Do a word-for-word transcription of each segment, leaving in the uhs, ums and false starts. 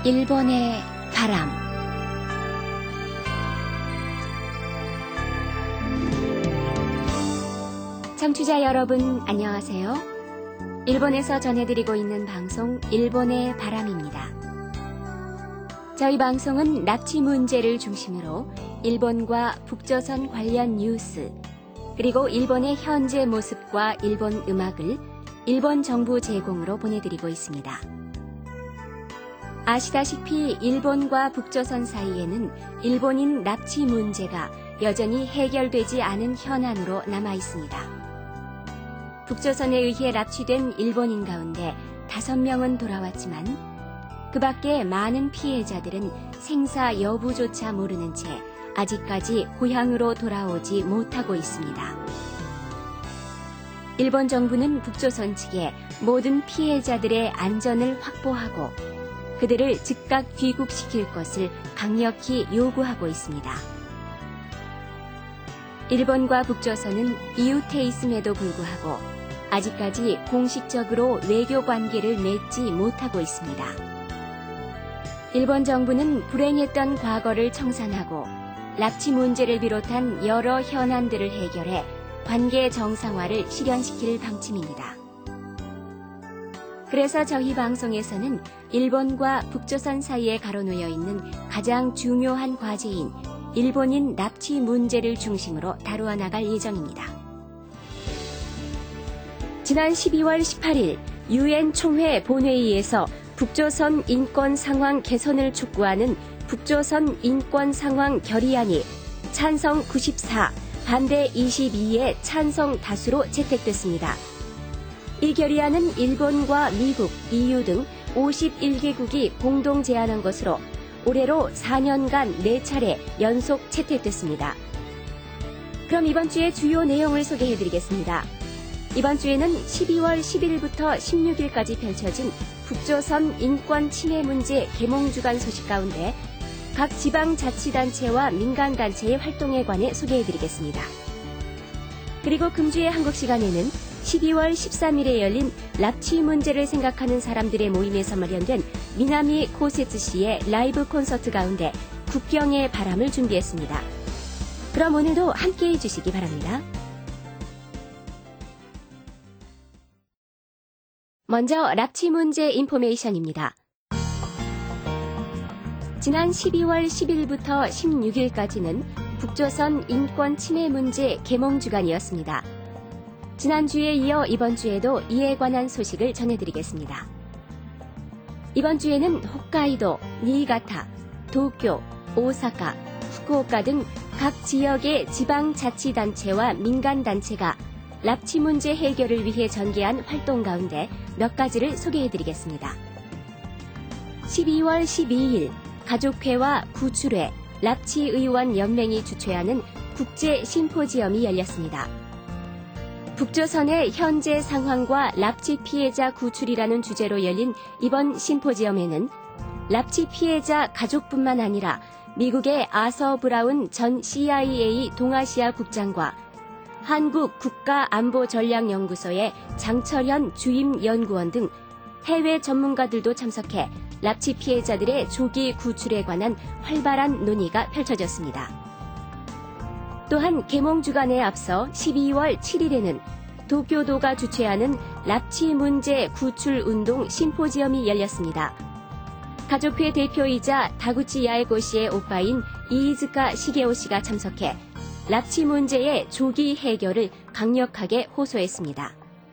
일본의 바람. 청취자 여러분 안녕하세요. 일본에서 전해드리고 있는 방송 일본의 바람입니다. 저희 방송은 납치 문제를 중심으로 일본과 북조선 관련 뉴스, 그리고 일본의 현재 모습과 일본 음악을 일본 정부 제공으로 보내드리고 있습니다. 아시다시피 일본과 북조선 사이에는 일본인 납치 문제가 여전히 해결되지 않은 현안으로 남아 있습니다. 북조선에 의해 납치된 일본인 가운데 다섯 명은 돌아왔지만 그 밖에 많은 피해자들은 생사 여부조차 모르는 채 아직까지 고향으로 돌아오지 못하고 있습니다. 일본 정부는 북조선 측에 모든 피해자들의 안전을 확보하고 그들을 즉각 귀국시킬 것을 강력히 요구하고 있습니다. 일본과 북조선은 이웃해 있음에도 불구하고 아직까지 공식적으로 외교 관계를 맺지 못하고 있습니다. 일본 정부는 불행했던 과거를 청산하고 납치 문제를 비롯한 여러 현안들을 해결해 관계 정상화를 실현시킬 방침입니다. 그래서 저희 방송에서는 일본과 북조선 사이에 가로놓여 있는 가장 중요한 과제인 일본인 납치 문제를 중심으로 다루어 나갈 예정입니다. 지난 십이월 십팔일 유엔 총회 본회의에서 북조선 인권 상황 개선을 촉구하는 북조선 인권 상황 결의안이 찬성 구십사, 반대 이십이의 찬성 다수로 채택됐습니다. 이 결의안은 일본과 미국, 이유 등 오십일 개국이 공동 제안한 것으로 올해로 사 년간 네 차례 연속 채택됐습니다. 그럼 이번 주의 주요 내용을 소개해드리겠습니다. 이번 주에는 십이월 십일부터 십육일까지 펼쳐진 북조선 인권 침해 문제 계몽주간 소식 가운데 각 지방자치단체와 민간단체의 활동에 관해 소개해드리겠습니다. 그리고 금주의 한국 시간에는 십이월 십삼일에 열린 납치 문제를 생각하는 사람들의 모임에서 마련된 미나미 코세츠시의 라이브 콘서트 가운데 국경의 바람을 준비했습니다. 그럼 오늘도 함께해 주시기 바랍니다. 먼저 납치 문제 인포메이션입니다. 지난 십이월 십일부터 십육일까지는 북조선 인권 침해 문제 계몽주간이었습니다. 지난주에 이어 이번 주에도 이에 관한 소식을 전해드리겠습니다. 이번 주에는 홋카이도, 니이가타, 도쿄, 오사카, 후쿠오카 등 각 지역의 지방자치단체와 민간단체가 납치 문제 해결을 위해 전개한 활동 가운데 몇 가지를 소개해드리겠습니다. 십이월 십이일 가족회와 구출회, 납치의원 연맹이 주최하는 국제 심포지엄이 열렸습니다. 북조선의 현재 상황과 납치 피해자 구출이라는 주제로 열린 이번 심포지엄에는 납치 피해자 가족뿐만 아니라 미국의 아서 브라운 전 씨아이에이 동아시아 국장과 한국 국가안보전략연구소의 장철현 주임연구원 등 해외 전문가들도 참석해 납치 피해자들의 조기 구출에 관한 활발한 논의가 펼쳐졌습니다. 또한 계몽주간에 앞서 십이월 칠일에는 도쿄도가 주최하는 납치 문제 구출운동 심포지엄이 열렸습니다. 가족회 대표이자 다구치 야에고시의 오빠인 이이즈카 시게오 씨가 참석해 납치 문제의 조기 해결을 강력하게 호소했습니다.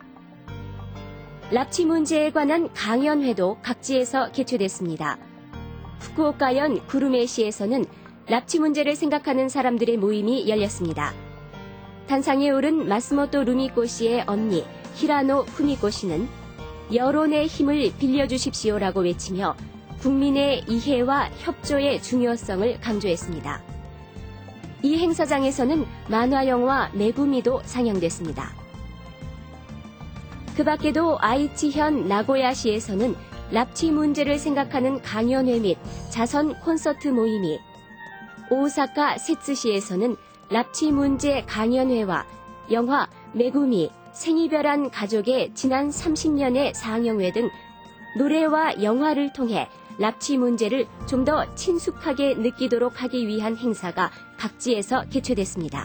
납치 문제에 관한 강연회도 각지에서 개최됐습니다. 후쿠오카현 구루메시에서는 납치 문제를 생각하는 사람들의 모임이 열렸습니다. 단상에 오른 마스모토 루미코 씨의 언니 히라노 후미코 씨는 여론의 힘을 빌려주십시오라고 외치며 국민의 이해와 협조의 중요성을 강조했습니다. 이 행사장에서는 만화영화 메구미도 상영됐습니다. 그 밖에도 아이치현 나고야시에서는 납치 문제를 생각하는 강연회 및 자선 콘서트 모임이, 오사카 세츠시에서는 납치 문제 강연회와 영화 메구미, 생이별한 가족의 지난 삼십 년의 상영회 등 노래와 영화를 통해 납치 문제를 좀 더 친숙하게 느끼도록 하기 위한 행사가 각지에서 개최됐습니다.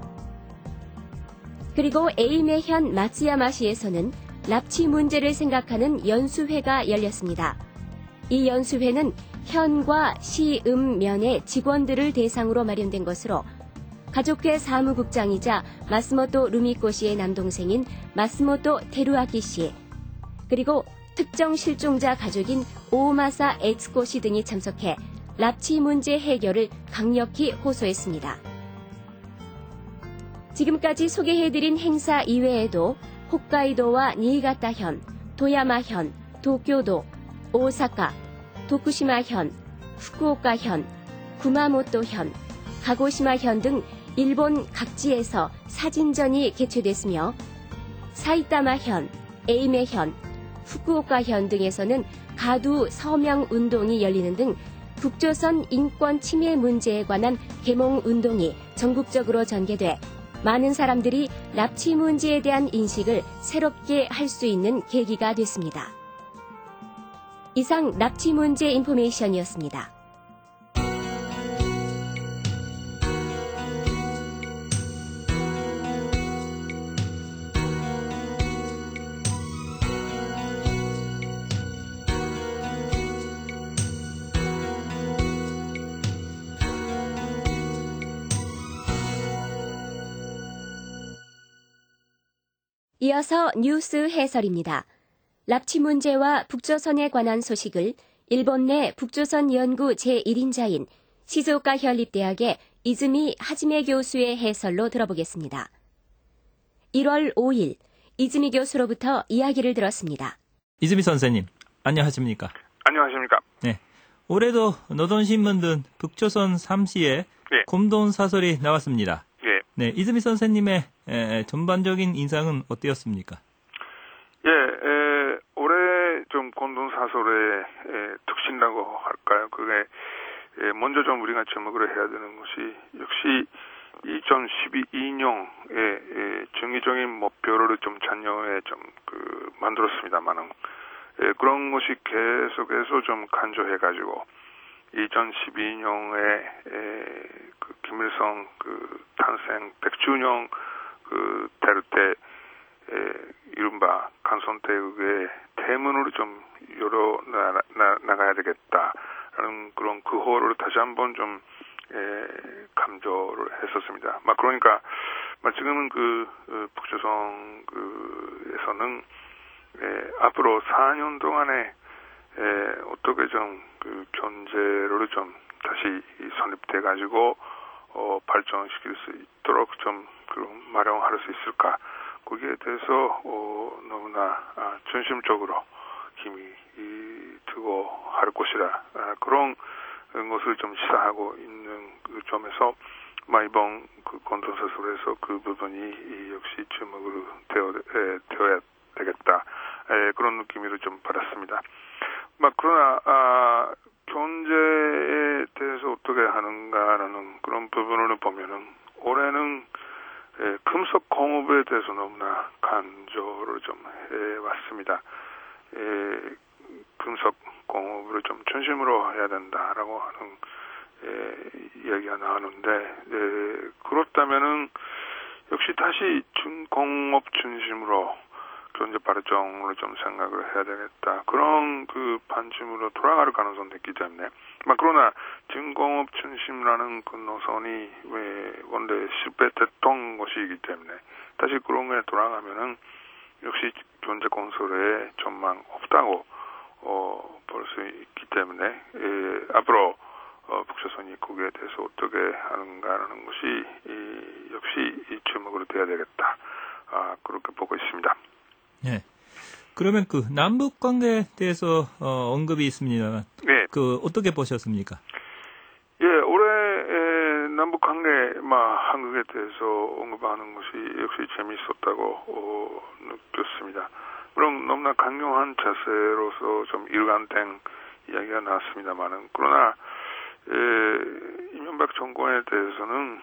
그리고 에이메현 마츠야마시에서는 납치 문제를 생각하는 연수회가 열렸습니다. 이 연수회는 현과 시, 음, 면의 직원들을 대상으로 마련된 것으로 가족회 사무국장이자 마스모토 루미코 씨의 남동생인 마스모토 테루아키 씨, 그리고 특정 실종자 가족인 오마사 에츠코 씨 등이 참석해 납치 문제 해결을 강력히 호소했습니다. 지금까지 소개해드린 행사 이외에도 홋카이도와 니이가타현, 도야마현, 도쿄도, 오사카, 도쿠시마현, 후쿠오카현, 구마모토현, 가고시마현 등 일본 각지에서 사진전이 개최됐으며 사이타마현, 에이메현, 후쿠오카현 등에서는 가두 서명 운동이 열리는 등 북조선 인권 침해 문제에 관한 계몽 운동이 전국적으로 전개돼 많은 사람들이 납치 문제에 대한 인식을 새롭게 할 수 있는 계기가 됐습니다. 이상 납치 문제 인포메이션이었습니다. 이어서 뉴스 해설입니다. 납치 문제와 북조선에 관한 소식을 일본 내 북조선 연구 제일 인자인 시즈오카 현립대학의 이즈미 하지메 교수의 해설로 들어보겠습니다. 일월 오일 이즈미 교수로부터 이야기를 들었습니다. 이즈미 선생님, 안녕하십니까? 안녕하십니까? 네. 올해도 노동신문 등 북조선 삼 시에 네. 곰돈 사설이 나왔습니다. 예. 네, 이즈미 선생님의 에, 전반적인 인상은 어땠습니까? 예, 에, 올해 좀 곰돈 사설의 에, 특징이라고 할까요? 그게 에, 먼저 좀 우리가 주목을 해야 되는 것이 역시 이천십이 년에 에, 정의적인 목표를 좀 작년에 좀 그 만들었습니다만은 에, 그런 것이 계속해서 좀 간조해가지고 이천십이 년에 에, 그 김일성 그 탄생 백 주년 그 대를 때 에, 이른바 간선대국의 대문으로 좀 열어 나, 나, 나가야 되겠다라는 그런 그호를 다시 한번 좀 에, 감조를 했었습니다. 막 그러니까 막 지금은 그 어, 북조선 그에서는 에, 앞으로 사 년 동안에 에, 어떻게 좀 그 견제를 좀 다시 성립돼 가지고 어, 발전시킬 수 있도록 좀 그런 마련할 수 있을까? 거기에 대해서 어, 너무나 아, 중심적으로 힘이 이, 두고 할 것이라 아, 그런 것을 좀 시사하고 있는 그 점에서 마 이번 그 건전사설에서 그 부분이 이, 역시 주목으로 되어 에, 되어야 되겠다 에, 그런 느낌을 좀 받았습니다. 막 그러나 아, 경제에 대해서 어떻게 하는가라는 그런 부분을 보면은 올해는 에, 금속 공업에 대해서 너무나 간조를 좀 해왔습니다. 에, 금속 공업을 좀 중심으로 해야 된다라고 하는 에, 이야기가 나오는데 에, 그렇다면은 역시 다시 중공업 중심으로 경제 발전을 좀 생각을 해야 되겠다. 그런 그 반쯤으로 돌아갈 가능성도 있기 때문에. 막 그러나 중공업 중심이라는 그 노선이 왜 원래 실패됐던 것이기 때문에 다시 그런 거에 돌아가면은 역시 경제 건설에 전망 없다고 어, 볼 수 있기 때문에 에, 앞으로 어, 북조선이 거기에 대해서 어떻게 하는가라는 것이 이, 역시 이 주목으로 돼야 되겠다. 아, 그렇게 보고 있습니다. 네. 그러면 그 남북 관계에 대해서 어, 언급이 있습니다만, 네. 그 어떻게 보셨습니까? 예, 올해 에, 남북 관계, 막 한국에 대해서 언급하는 것이 역시 재미있었다고 어, 느꼈습니다. 물론 너무나 강경한 자세로서 좀 일관된 이야기가 나왔습니다만은 그러나 에, 이명박 정권에 대해서는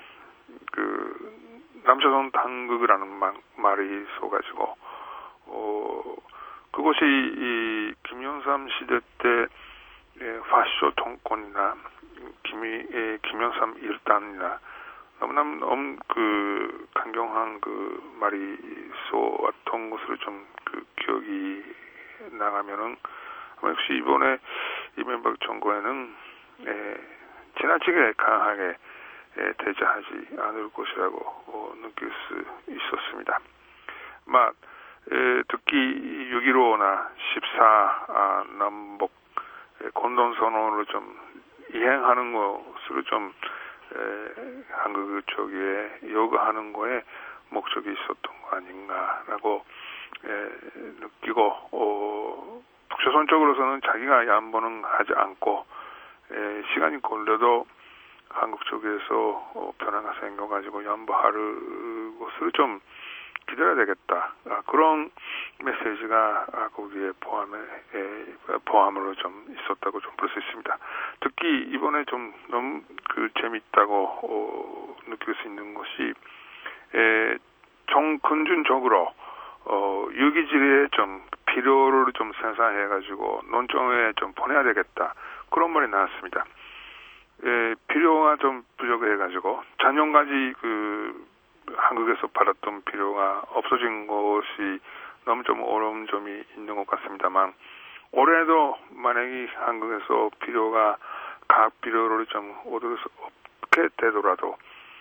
그 남조선 당국이라는 말, 말이 있어가지고. 어, 그것이 이 김영삼 시대 때 예, 화쇼 통권이나 김이 예, 김영삼 일단이나 너무나 너무 그 강경한 그 말이 쏘았던 것으로 좀 그 기억이 나가면은 아마 역시 이번에 이명박 정권에는 예, 지나치게 강하게 예, 대처하지 않을 것이라고 어, 느낄 수 있었습니다. 막 예, 특히 육점일오나 십사 아, 남북 예, 공동선언을 좀 이행하는 것으로 좀 에, 한국 쪽에 요구하는 거에 목적이 있었던 거 아닌가라고 에, 느끼고 어, 북조선 쪽으로서는 자기가 양보는 하지 않고 에, 시간이 걸려도 한국 쪽에서 어, 변화가 생겨가지고 양보할 것을 좀 기다려야 되겠다. 아, 그런 메시지가 아, 거기에 포함에 에, 포함으로 좀 있었다고 좀 볼 수 있습니다. 특히 이번에 좀 너무 그 재밌다고 어, 느낄 수 있는 것이 에, 정근준적으로 어, 유기질의 좀 필요를 좀 생산해가지고 논청에 좀 보내야 되겠다. 그런 말이 나왔습니다. 에, 필요가 좀 부족해가지고 작년까지 그 한국에서 받았던 필요가 없어진 것이 너무 좀 어려운 점이 있는 것 같습니다만 올해도 만약에 한국에서 필요가 각 필요를 좀 얻을 수 없게 되더라도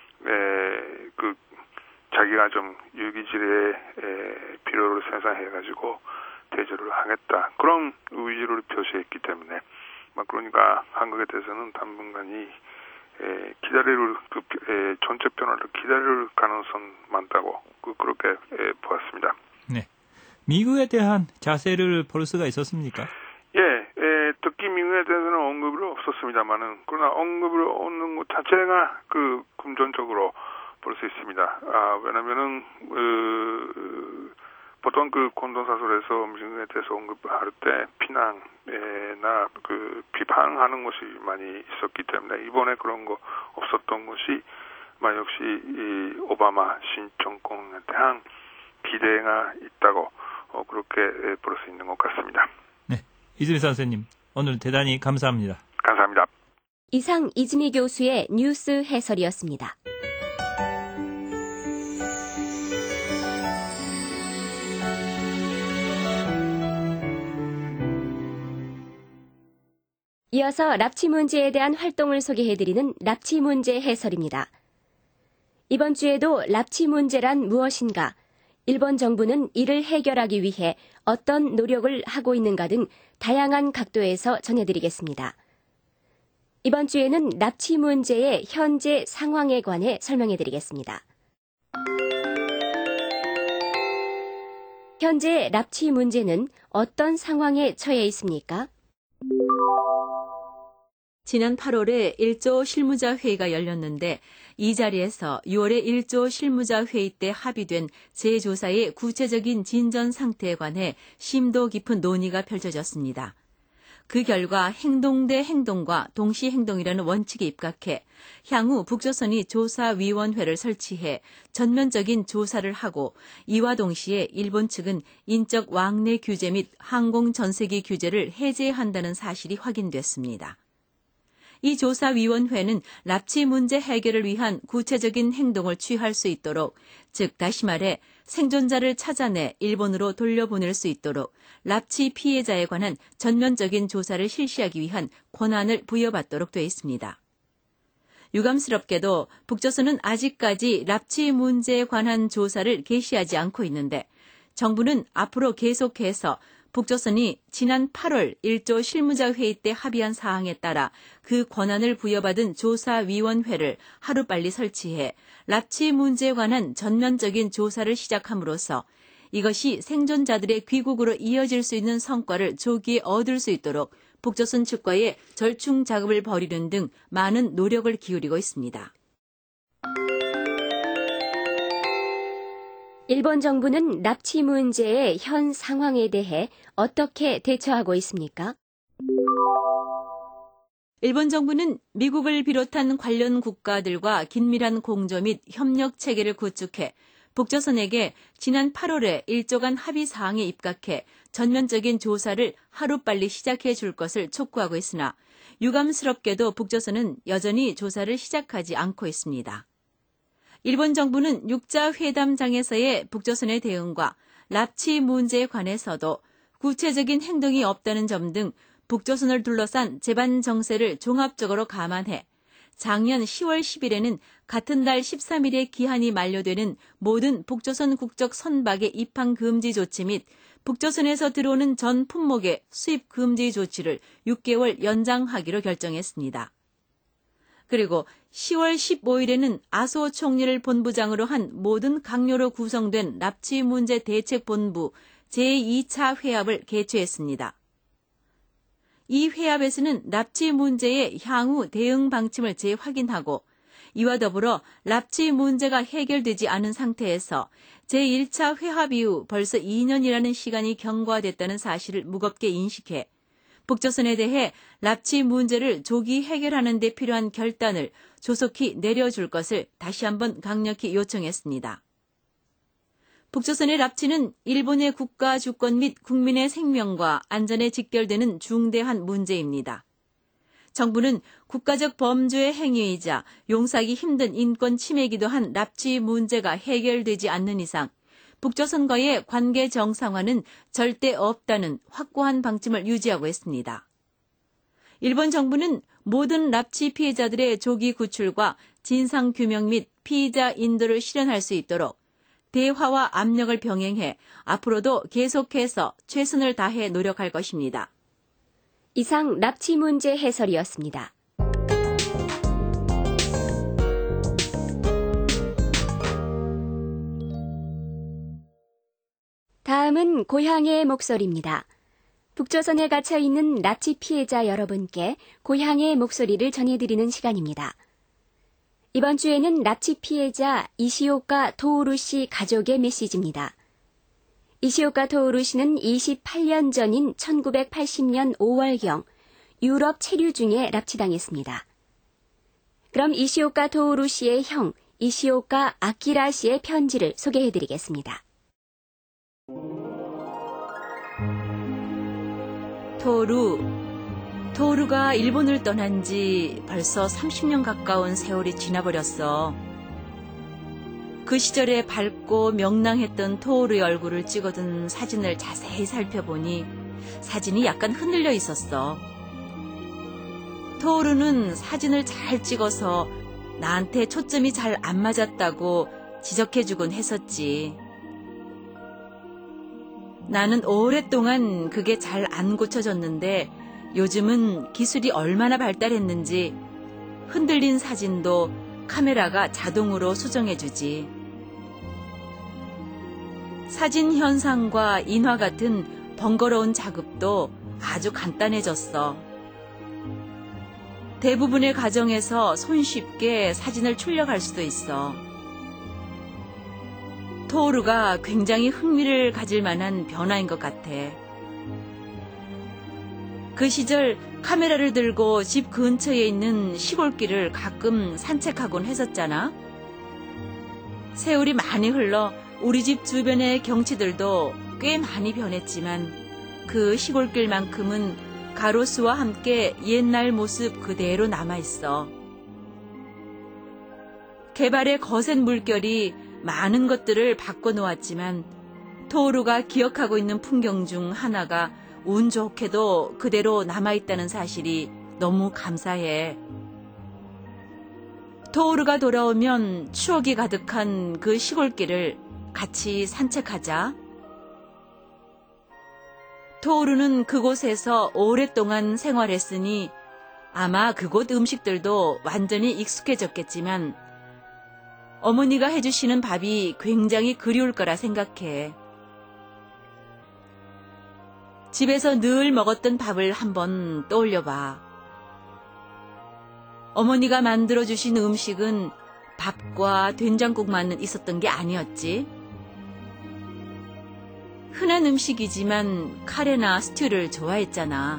에, 그 자기가 좀 유기질의 에, 필요를 생산해가지고 대조를 하겠다 그런 의지를 표시했기 때문에 막 그러니까 한국에 대해서는 당분간이 에, 기다릴 그 에, 전체 변화를 기다릴 가능성 많다고 그, 그렇게 에, 보았습니다. 네. 미국에 대한 자세를 볼 수가 있었습니까? 예, 에, 특히 미국에 대해서는 언급을 없었습니다만은 그러나 언급을 얻는 것 자체가 그 금전적으로 볼 수 있습니다. 아, 왜냐면은 그 보통 그 공동사설에서 미국에 대해서 언급할 때 비난이나 그 비판하는 것이 많이 있었기 때문에 이번에 그런 거 없었던 것이 만 역시 이 오바마 신정권에 대한 기대가 있다고 어, 그렇게 볼 수 있는 것 같습니다. 네, 이즈미 선생님 오늘 대단히 감사합니다. 감사합니다. 이상 이즈미 교수의 뉴스 해설이었습니다. 이어서 납치 문제에 대한 활동을 소개해드리는 납치 문제 해설입니다. 이번 주에도 납치 문제란 무엇인가, 일본 정부는 이를 해결하기 위해 어떤 노력을 하고 있는가 등 다양한 각도에서 전해드리겠습니다. 이번 주에는 납치 문제의 현재 상황에 관해 설명해드리겠습니다. 현재 납치 문제는 어떤 상황에 처해 있습니까? 지난 팔월에 일조 실무자 회의가 열렸는데 이 자리에서 유월에 일조 실무자 회의 때 합의된 재조사의 구체적인 진전 상태에 관해 심도 깊은 논의가 펼쳐졌습니다. 그 결과 행동 대 행동과 동시 행동이라는 원칙에 입각해 향후 북조선이 조사위원회를 설치해 전면적인 조사를 하고 이와 동시에 일본 측은 인적 왕래 규제 및 항공 전세기 규제를 해제한다는 사실이 확인됐습니다. 이 조사위원회는 납치 문제 해결을 위한 구체적인 행동을 취할 수 있도록, 즉 다시 말해 생존자를 찾아내 일본으로 돌려보낼 수 있도록 납치 피해자에 관한 전면적인 조사를 실시하기 위한 권한을 부여받도록 되어 있습니다. 유감스럽게도 북조선은 아직까지 납치 문제에 관한 조사를 개시하지 않고 있는데 정부는 앞으로 계속해서 북조선이 지난 팔월 일조 실무자 회의 때 합의한 사항에 따라 그 권한을 부여받은 조사위원회를 하루빨리 설치해 납치 문제에 관한 전면적인 조사를 시작함으로써 이것이 생존자들의 귀국으로 이어질 수 있는 성과를 조기에 얻을 수 있도록 북조선 측과의 절충 작업을 벌이는 등 많은 노력을 기울이고 있습니다. 일본 정부는 납치 문제의 현 상황에 대해 어떻게 대처하고 있습니까? 일본 정부는 미국을 비롯한 관련 국가들과 긴밀한 공조 및 협력 체계를 구축해 북조선에게 지난 팔월에 일조간 합의 사항에 입각해 전면적인 조사를 하루빨리 시작해 줄 것을 촉구하고 있으나 유감스럽게도 북조선은 여전히 조사를 시작하지 않고 있습니다. 일본 정부는 육자 회담장에서의 북조선의 대응과 납치 문제에 관해서도 구체적인 행동이 없다는 점 등 북조선을 둘러싼 재반 정세를 종합적으로 감안해 작년 시월 십일에는 같은 달 십삼일에 기한이 만료되는 모든 북조선 국적 선박의 입항 금지 조치 및 북조선에서 들어오는 전 품목의 수입 금지 조치를 육 개월 연장하기로 결정했습니다. 그리고 시월 십오일에는 아소 총리를 본부장으로 한 모든 강요로 구성된 납치 문제 대책본부 제이차 회합을 개최했습니다. 이 회합에서는 납치 문제의 향후 대응 방침을 재확인하고 이와 더불어 납치 문제가 해결되지 않은 상태에서 제일차 회합 이후 벌써 이 년이라는 시간이 경과됐다는 사실을 무겁게 인식해 북조선에 대해 납치 문제를 조기 해결하는 데 필요한 결단을 조속히 내려줄 것을 다시 한번 강력히 요청했습니다. 북조선의 납치는 일본의 국가 주권 및 국민의 생명과 안전에 직결되는 중대한 문제입니다. 정부는 국가적 범죄의 행위이자 용서하기 힘든 인권 침해이기도 한 납치 문제가 해결되지 않는 이상 북조선과의 관계 정상화는 절대 없다는 확고한 방침을 유지하고 있습니다. 일본 정부는 모든 납치 피해자들의 조기 구출과 진상규명 및 피의자 인도를 실현할 수 있도록 대화와 압력을 병행해 앞으로도 계속해서 최선을 다해 노력할 것입니다. 이상 납치 문제 해설이었습니다. 다음은 고향의 목소리입니다. 북조선에 갇혀 있는 납치 피해자 여러분께 고향의 목소리를 전해드리는 시간입니다. 이번 주에는 납치 피해자 이시오카 토오루 씨 가족의 메시지입니다. 이시오카 토오루 씨는 이십팔 년 전인 천구백팔십 년 오월경 유럽 체류 중에 납치당했습니다. 그럼 이시오카 토오루 씨의 형 이시오카 아키라 씨의 편지를 소개해드리겠습니다. 토오루, 토오루가 일본을 떠난 지 벌써 삼십 년 가까운 세월이 지나버렸어. 그 시절에 밝고 명랑했던 토오루의 얼굴을 찍어둔 사진을 자세히 살펴보니 사진이 약간 흔들려 있었어. 토오루는 사진을 잘 찍어서 나한테 초점이 잘 안 맞았다고 지적해주곤 했었지. 나는 오랫동안 그게 잘 안 고쳐졌는데 요즘은 기술이 얼마나 발달했는지 흔들린 사진도 카메라가 자동으로 수정해주지. 사진 현상과 인화 같은 번거로운 작업도 아주 간단해졌어. 대부분의 가정에서 손쉽게 사진을 출력할 수도 있어. 토오루가 굉장히 흥미를 가질 만한 변화인 것 같아. 그 시절 카메라를 들고 집 근처에 있는 시골길을 가끔 산책하곤 했었잖아. 세월이 많이 흘러 우리 집 주변의 경치들도 꽤 많이 변했지만 그 시골길만큼은 가로수와 함께 옛날 모습 그대로 남아있어. 개발의 거센 물결이 많은 것들을 바꿔놓았지만 토오루가 기억하고 있는 풍경 중 하나가 운 좋게도 그대로 남아있다는 사실이 너무 감사해. 토오루가 돌아오면 추억이 가득한 그 시골길을 같이 산책하자. 토오루는 그곳에서 오랫동안 생활했으니 아마 그곳 음식들도 완전히 익숙해졌겠지만 어머니가 해주시는 밥이 굉장히 그리울 거라 생각해. 집에서 늘 먹었던 밥을 한번 떠올려봐. 어머니가 만들어주신 음식은 밥과 된장국만 있었던 게 아니었지. 흔한 음식이지만 카레나 스튜를 좋아했잖아.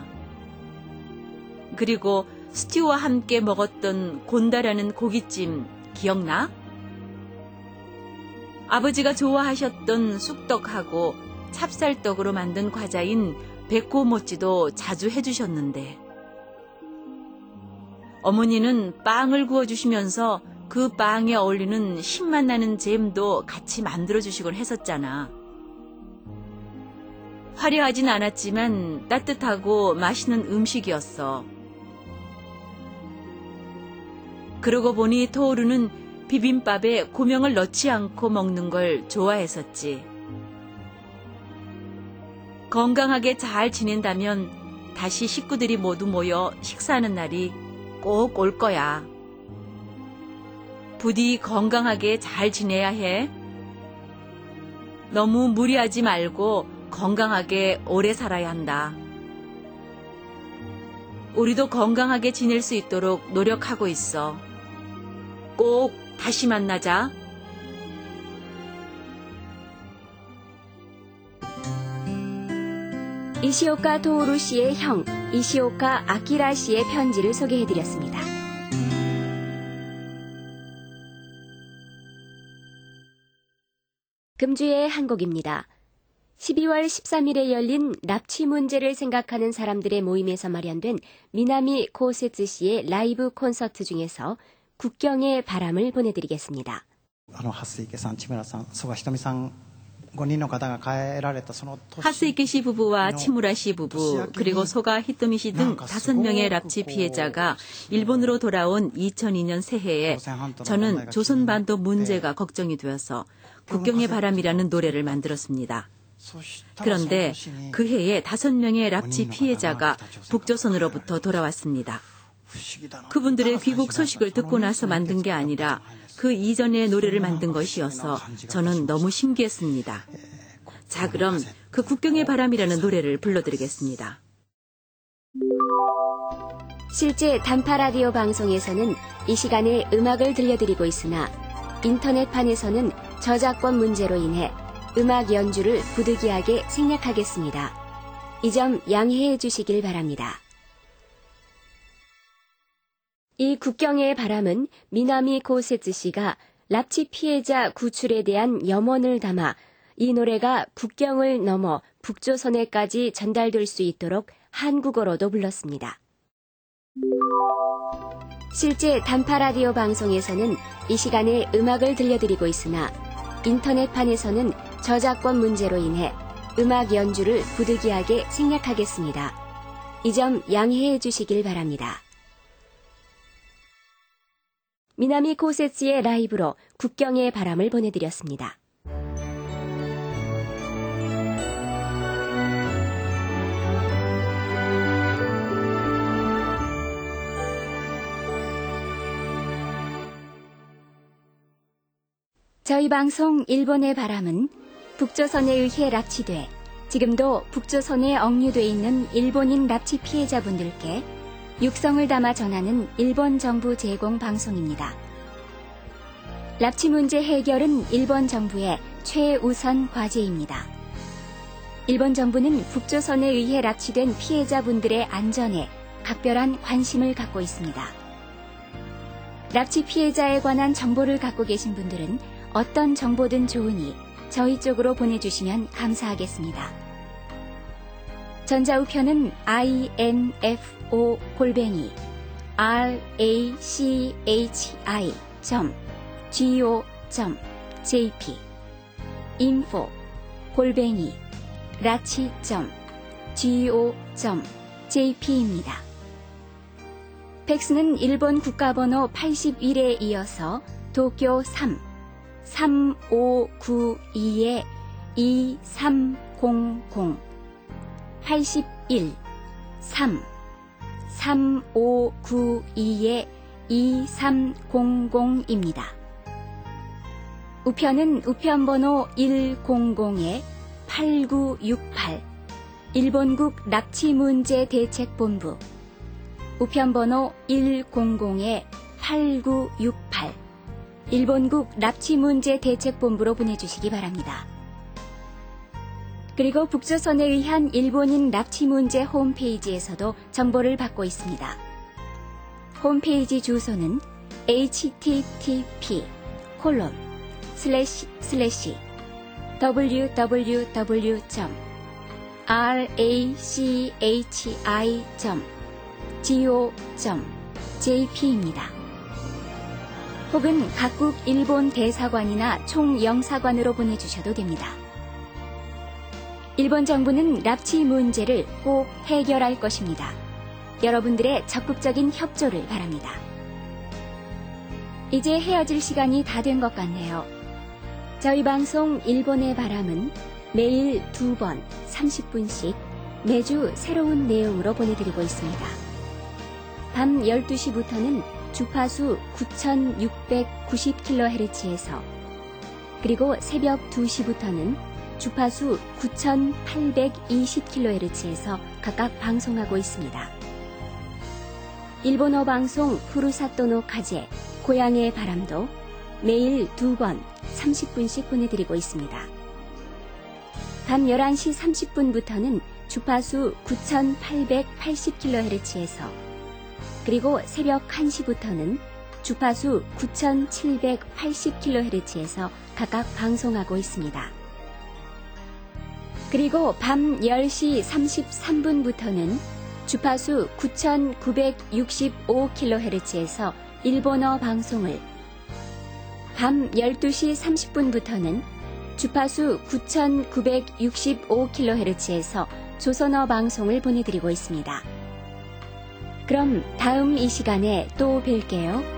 그리고 스튜와 함께 먹었던 곤다라는 고깃찜 기억나? 아버지가 좋아하셨던 쑥떡하고 찹쌀떡으로 만든 과자인 백고모찌도 자주 해주셨는데 어머니는 빵을 구워주시면서 그 빵에 어울리는 신맛 나는 잼도 같이 만들어주시곤 했었잖아. 화려하진 않았지만 따뜻하고 맛있는 음식이었어. 그러고 보니 토오루는 비빔밥에 고명을 넣지 않고 먹는 걸 좋아했었지. 건강하게 잘 지낸다면 다시 식구들이 모두 모여 식사하는 날이 꼭 올 거야. 부디 건강하게 잘 지내야 해. 너무 무리하지 말고 건강하게 오래 살아야 한다. 우리도 건강하게 지낼 수 있도록 노력하고 있어. 꼭 다시 만나자. 이시오카 토오루 씨의 형, 이시오카 아키라 씨의 편지를 소개해드렸습니다. 금주의 한 곡입니다. 십이월 십삼일에 열린 납치 문제를 생각하는 사람들의 모임에서 마련된 미나미 코세츠 씨의 라이브 콘서트 중에서 국경의 바람을 보내드리겠습니다. 하스이케さん、千村さん、曽我ひとみさんごにんの方が帰られたその年 하스이케 씨 부부와 치무라 씨 부부 그리고 소가 히토미 씨 등 다섯 명의 납치 피해자가 일본으로 돌아온 이천이년 새해에 저는 조선반도 문제가 걱정이 되어서 국경의 바람이라는 노래를 만들었습니다. 그런데 그 해에 다섯 명의 납치 피해자가 북조선으로부터 돌아왔습니다. 그분들의 귀국 소식을 듣고 나서 만든 게 아니라 그 이전에 노래를 만든 것이어서 저는 너무 신기했습니다. 자, 그럼 그 국경의 바람이라는 노래를 불러드리겠습니다. 실제 단파 라디오 방송에서는 이 시간에 음악을 들려드리고 있으나 인터넷판에서는 저작권 문제로 인해 음악 연주를 부득이하게 생략하겠습니다. 이 점 양해해 주시길 바랍니다. 이 국경의 바람은 미나미 코세츠 씨가 납치 피해자 구출에 대한 염원을 담아 이 노래가 국경을 넘어 북조선에까지 전달될 수 있도록 한국어로도 불렀습니다. 실제 단파 라디오 방송에서는 이 시간에 음악을 들려드리고 있으나 인터넷판에서는 저작권 문제로 인해 음악 연주를 부득이하게 생략하겠습니다. 이 점 양해해 주시길 바랍니다. 미나미 코세츠의 라이브로 국경의 바람을 보내드렸습니다. 저희 방송 일본의 바람은 북조선에 의해 납치돼 지금도 북조선에 억류돼 있는 일본인 납치 피해자분들께 육성을 담아 전하는 일본 정부 제공 방송입니다. 납치 문제 해결은 일본 정부의 최우선 과제입니다. 일본 정부는 북조선에 의해 납치된 피해자분들의 안전에 각별한 관심을 갖고 있습니다. 납치 피해자에 관한 정보를 갖고 계신 분들은 어떤 정보든 좋으니 저희 쪽으로 보내주시면 감사하겠습니다. 전자우편은 인포 골뱅이 라치 점 go 점 jp info 골뱅이 라치 점 go 점 jp입니다. 팩스는 일본 국가번호 팔십일에 이어서 도쿄 삼 삼오구이 이삼공공 팔십일 삼 삼오구이 이삼공공입니다. 우편은 우편번호 일공공 팔구육팔 일본국 납치문제대책본부 우편번호 일공공 팔구육팔 일본국 납치문제대책본부로 보내주시기 바랍니다. 그리고 북조선에 의한 일본인 납치 문제 홈페이지에서도 정보를 받고 있습니다. 홈페이지 주소는 에이치티티피 콜론 슬래시 슬래시 더블유 더블유 더블유 점 라치 점 지오 점 제이피입니다. 혹은 각국 일본 대사관이나 총영사관으로 보내주셔도 됩니다. 일본 정부는 납치 문제를 꼭 해결할 것입니다. 여러분들의 적극적인 협조를 바랍니다. 이제 헤어질 시간이 다 된 것 같네요. 저희 방송 일본의 바람은 매일 두 번 삼십 분씩 매주 새로운 내용으로 보내드리고 있습니다. 밤 열두 시부터는 주파수 구천육백구십 킬로헤르츠에서 그리고 새벽 두 시부터는 주파수 구천팔백이십 킬로헤르츠에서 각각 방송하고 있습니다. 일본어 방송 푸르사토노 카제 고향의 바람도 매일 두 번 삼십 분씩 보내드리고 있습니다. 밤 열한 시 삼십 분부터는 주파수 구천팔백팔십 킬로헤르츠에서 그리고 새벽 한 시부터는 주파수 구천칠백팔십 킬로헤르츠에서 각각 방송하고 있습니다. 그리고 밤 열 시 삼십삼 분부터는 주파수 구천구백육십오 킬로헤르츠에서 일본어 방송을, 밤 열두 시 삼십 분부터는 주파수 구천구백육십오 킬로헤르츠에서 조선어 방송을 보내드리고 있습니다. 그럼 다음 이 시간에 또 뵐게요.